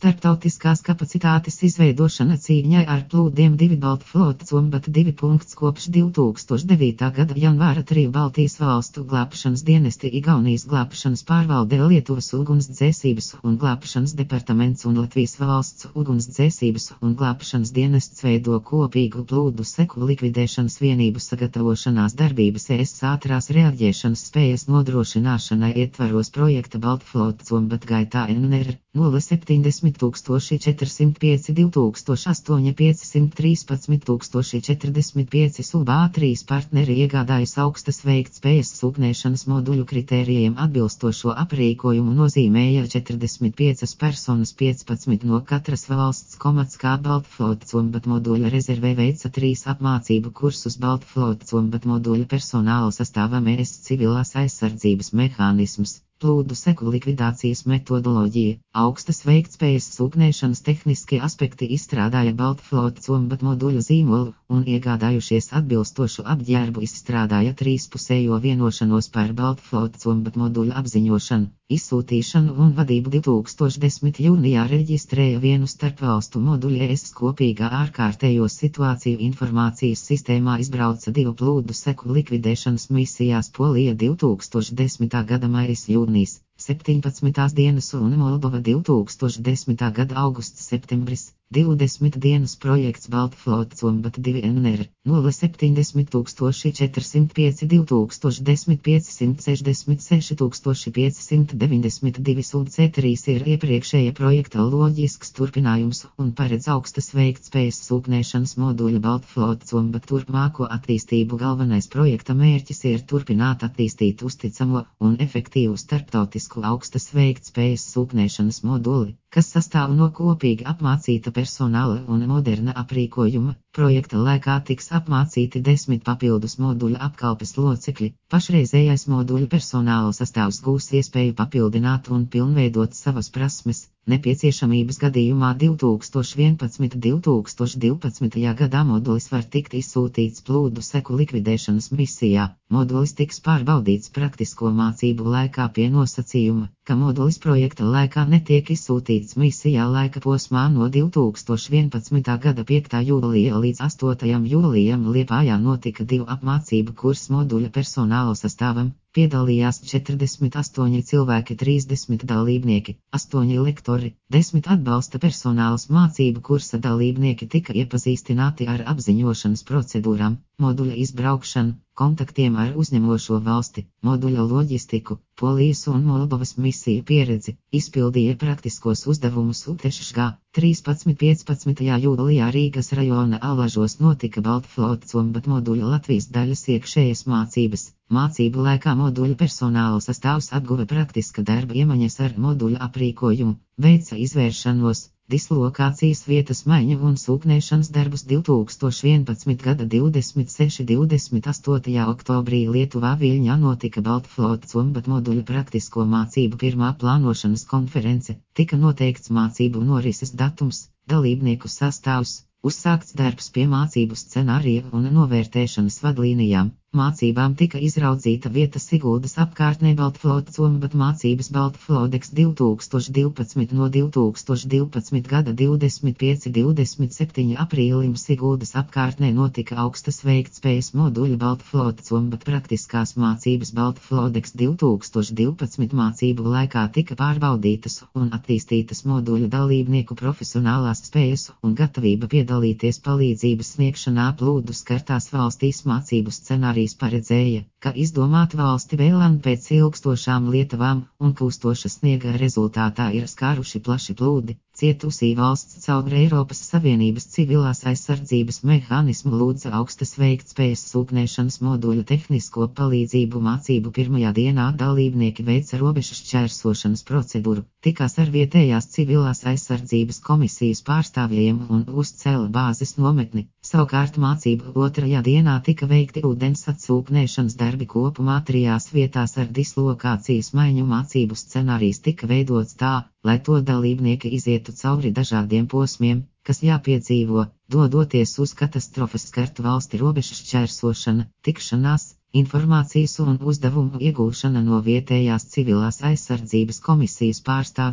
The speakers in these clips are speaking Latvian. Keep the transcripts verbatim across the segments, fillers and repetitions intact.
Starptautiskās kapacitātes izveidošana cīņai ar plūdiem divi Baltflote Combat divi. Kopš divi tūkstoši devītā gada janvāra triju Baltijas valstu glābšanas dienesti Igaunijas glābšanas pārvalde, Lietuvas ugunsdzēsības un glābšanas departaments un Latvijas valsts ugunsdzēsības un glābšanas dienests veido kopīgu plūdu seku likvidēšanas vienību sagatavošanās darbības ES ātrās reaģēšanas spējas nodrošināšanai ietvaros projekta Baltflote Combat gaitā N R nulle septiņdesmit tūkstoši četrsimt pieci divi tūkstoši astoņi piecsimt trīspadsmit tūkstoši četrdesmit pieci S U B A trīs partneri iegādājas augstas veiktspējas sūknēšanas moduļu kritērijiem atbilstošo aprīkojumu, nozīmēja četrdesmit piecas personas, piecpadsmit no katras valsts. Komats kā Baltflote Combat moduļa rezervē veica trīs apmācību kursus Baltflote Combat moduļa personāla sastāvam ES civilās aizsardzības mehānisms, plūdu seku likvidācijas metodoloģija, augstas veiktspējas sūknēšanas tehniskie aspekti, izstrādāja Baltflote Combat moduļu zīmolu un iegādājušies atbilstošu apģērbu, izstrādāja trīspusējo vienošanos par Baltflote Combat moduļu apziņošanu, izsūtīšanu un vadību. divi tūkstoši desmit jūnijā reģistrēja vienu starpvalstu moduļu ES kopīgā ārkārtējo situāciju informācijas sistēmā, izbrauca divu plūdu seku likvidēšanas misijās Polija divi tūkstoši desmitā gada maijs jūnijas, septiņpadsmitās dienas un Moldova divi tūkstoši desmitā gada augusts septembris. divdesmit dienas projekts Baltflote Combat divi N R nulle septiņdesmit tūkstoši četrsimt pieci divi tūkstoši desmit piecsimt sešdesmit seši tūkstoši piecsimt deviņdesmit divi S U B C trīs ir iepriekšēja projekta loģisks turpinājums un paredz augstas veiktspējas sūknēšanas moduļa Baltflote Combat turpmāko attīstību. Galvenais projekta mērķis ir turpināt attīstīt uzticamo un efektīvu starptautisku augstas veiktspējas sūknēšanas moduli, kas sastāv no kopīgi apmācīta personāla un moderna aprīkojuma. Projekta laikā tiks apmācīti desmit papildus moduļa apkalpes locekļi. Pašreizējais moduļu personāla sastāvs gūs iespēju papildināt un pilnveidot savas prasmes. Nepieciešamības gadījumā divi tūkstoši vienpadsmitajā un divi tūkstoši divpadsmitajā gadā modulis var tikt izsūtīts plūdu seku likvidēšanas misijā. Modulis tiks pārbaudīts praktisko mācību laikā pie nosacījuma, ka modulis projekta laikā netiek izsūtīts misijā laika posmā no divi tūkstoši vienpadsmitā gada piekta jūlija līdz astotajam jūlijam. Liepājā notika divu apmācību kursu moduļa personāla sastāvam. Piedalījās četrdesmit astoņi cilvēki, trīsdesmit dalībnieki, astoņi lektori, desmit atbalsta personāls. Mācību kursa dalībnieki tika iepazīstināti ar apziņošanas procedūrām, moduļa izbraukšanu, kontaktiem ar uzņemošo valsti, moduļa loģistiku, Polijas un Moldovas misiju pieredzi, izpildīja praktiskos uzdevumus. UTŠGā trīspadsmit piecpadsmitajā jūlijā Rīgas rajona Allažos notika Baltflote Combat moduļa Latvijas daļas iekšējas mācības. Mācību laikā moduļa personāla sastāvs apguva praktiska darba iemaņas ar moduļa aprīkojumu, veica izvēršanos, dislokācijas vietas maiņu un sūknēšanas darbus. divi tūkstoši vienpadsmitā gada divdesmit sešā un divdesmit astotajā oktobrī Lietuvā Viļņā notika Baltflote Combat moduļa praktisko mācību pirmā plānošanas konference, tika noteikts mācību norises datums, dalībnieku sastāvs, uzsākts darbs pie mācību scenārija un novērtēšanas vadlīnijām. Mācībām tika izraudzīta vieta Siguldas apkārtnē. Baltflote Combat mācības Baltflodex divi tūkstoši divpadsmit no divi tūkstoši divpadsmitā gada divdesmit pieci līdz divdesmit septiņi aprīlim Siguldas apkārtnē notika augstas veiktspējas moduļa Baltflote Combat praktiskās mācības. Baltflodex divi tūkstoši divpadsmit mācību laikā tika pārbaudītas un attīstītas moduļu dalībnieku profesionālās spējas un gatavība piedalīties palīdzības sniegšanā plūdu skartās valstīs. Mācību scenāriju paredzēja, ka izdomāt valsti vēlam pēc ilgstošām lietavām un kūstoša sniega rezultātā ir skāruši plaši plūdi. Cietusī valsts caur Eiropas Savienības civilās aizsardzības mehānismu lūdza augstas veiktspējas sūknēšanas moduļu tehnisko palīdzību. Mācību pirmajā dienā dalībnieki veica robežas šķērsošanas procedūru, tikās ar vietējās civilās aizsardzības komisijas pārstāvjiem un uzcēla bāzes nometni. Savukārt mācību otrajā dienā tika veikti ūdens atsūknēšanas darbi kopumā trijās vietās ar dislokācijas maiņu. Mācību scenārijs tika veidots tā, lai to dalībnieki izietu cauri dažādiem posmiem, kas jāpiedzīvo, dodoties uz katastrofas skartu valsti. Robežas šķērsošana, tikšanās, informācijas un uzdevumu iegūšana no vietējās civilās aizsardzības komisijas pārstāvjiem,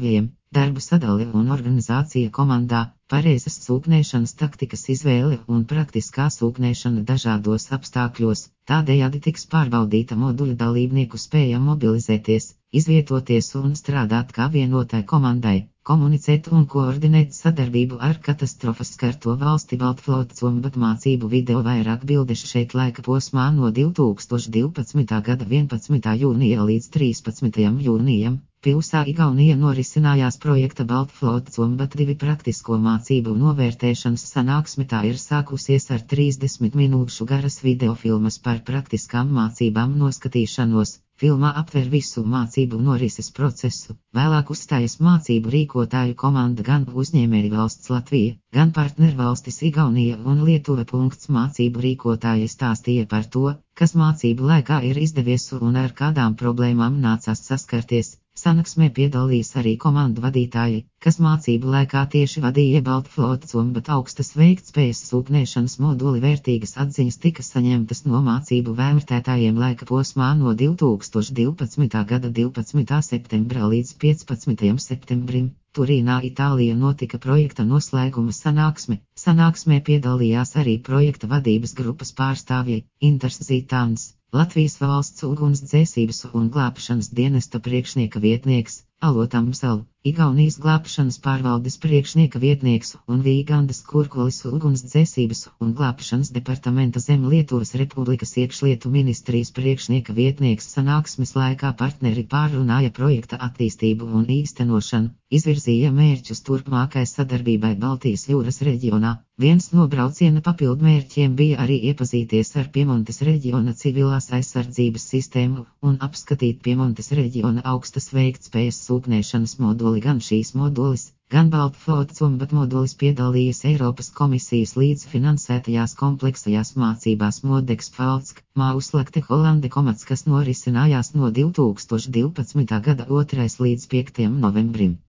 darbu sadale un organizācija komandā, pareizas sūknēšanas taktikas izvēle un praktiskā sūknēšana dažādos apstākļos, tādējādi tiks pārbaudīta moduļu dalībnieku spēja mobilizēties, izvietoties un strādāt kā vienotai komandai, komunicēt un koordinēt sadarbību ar katastrofas skarto valsti Baltflotes Wombat mācību video vairāk bildešu šeit laika posmā no divi tūkstoši divpadsmitā gada vienpadsmitā jūnija līdz trīspadsmitajam jūnijam. Pilsā Igaunija norisinājās projekta Baltflotes Wombat divi praktisko mācību novērtēšanas sanāksme. Tā ir sākusies ar trīsdesmit minūšu garas videofilmas par praktiskām mācībām noskatīšanos. Filmā aptver visu mācību norises procesu, vēlāk uzstājas mācību rīkotāju komanda gan uzņēmēju valsts Latvija, gan partnervalstis Igaunija un Lietuva. Mācību rīkotāji stāstīja par to, kas mācību laikā ir izdevies un ar kādām problēmām nācās saskarties. Sanāksmē piedalījās arī komandu vadītāji, kas mācību laikā tieši vadīja Baltflotes Wombat augstas veiktspējas sūknēšanas moduli. Vērtīgas atziņas tika saņemtas no mācību vērtētājiem laika posmā no divi tūkstoši divpadsmitā gada divpadsmitā septembra līdz piecpadsmitajam septembrim. Turīnā, Itālija notika projekta noslēguma sanāksme. Sanāksmē piedalījās arī projekta vadības grupas pārstāvji Inters Zītāns, Latvijas valsts ugunsdzēsības un glābšanas dienesta priekšnieka vietnieks, Alotamsal, Igaunijas glābšanas pārvaldes priekšnieka vietnieks un Vīgandas Kurkulis ugunsdzēsības un glābšanas departamenta zem Lietuvas Republikas iekšlietu ministrijas priekšnieka vietnieks. Sanāksmes laikā partneri pārrunāja projekta attīstību un īstenošanu, izvirzīja mērķus turpmākai sadarbībai Baltijas jūras reģionā. Viens no brauciena papildmērķiem bija arī iepazīties ar Piemontes reģiona civilās aizsardzības sistēmu un apskatīt Piemontes reģiona augstas veiktspējas sūknēšanas moduli. Gan šīs modulis, gan Baltflotes Wombat modulis piedalījās Eiropas komisijas līdzfinansētajās kompleksajās mācībās Modex Falck, Mauslakte Hollande komats, kas norisinājās no divi tūkstoši divpadsmitā gada otrais līdz piektajam novembrim.